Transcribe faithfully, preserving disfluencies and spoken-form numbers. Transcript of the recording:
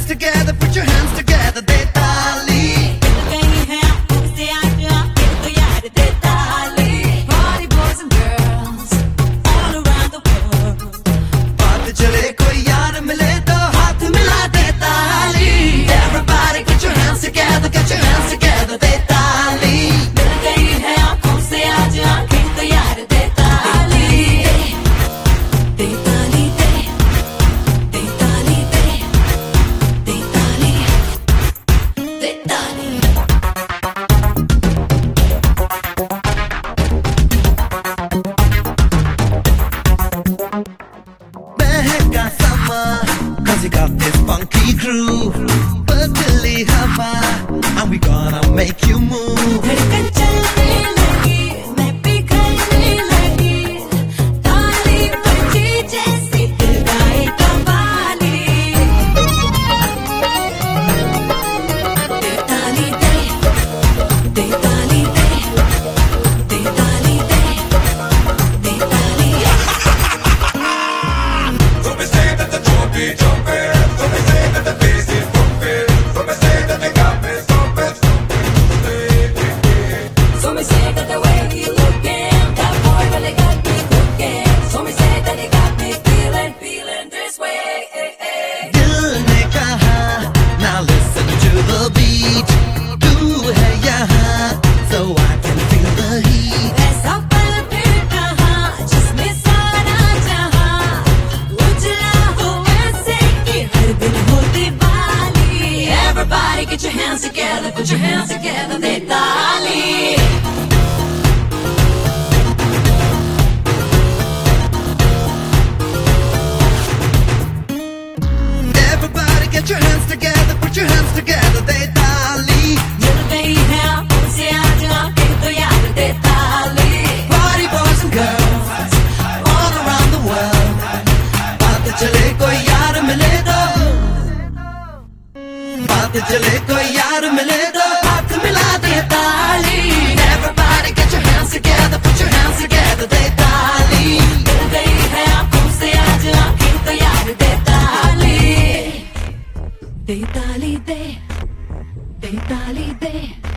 together, put your hands together, दे ताली. कहीं है उससे आजा तो यार दे ताली. Party boys and girls all around the world. बात चले कोई यार मिले तो हाथ मिला दे ताली. Everybody get your hands together, get your hands together, दे ताली. कहीं है उससे आजा तो यार दे ताली. दे ताली दे दे ताली दे दे ताली दे ताली. बहका समा, 'cause you got this funky groove. बदली हवा, and we gonna make you move. धड़कन चलने लगी, मैं पिघलने लगी. ताली बजी जैसी दिल गाए कव्वाली. दे ताली दे दे ताली दे दे ताली दे दे ताली. So they say that the joint be jumping. So they say that the bass is bumping. So they say that they got me stomping, stomping. So me say that the way he looking, that boy really got me cooking. So me say that he got me feeling, feeling this way. दिल ने कहा, now listen to the beat. तू है यहाँ, so I can feel the heat. ऐसा पल फिर कहाँ, जिसमें सारा जहां उजला हो ऐसे कि हर दिन हो Diwali. Everybody get your hands together, put your hands together, दे ताली. Everybody get your hands together, put your hands together, दे ताली. मिल गई है उनसे आजा तो यार दे ताली. Party boys and girls all around the world. बात चले कोई यार मिले तो, बात चले कोई यार मिले तो हाथ मिला दे ताली. Everybody get your hands together, put your hands together, दे ताली. मिल गई है उनसे आजा तो यार दे ताली. दे ताली दे दे ताली दे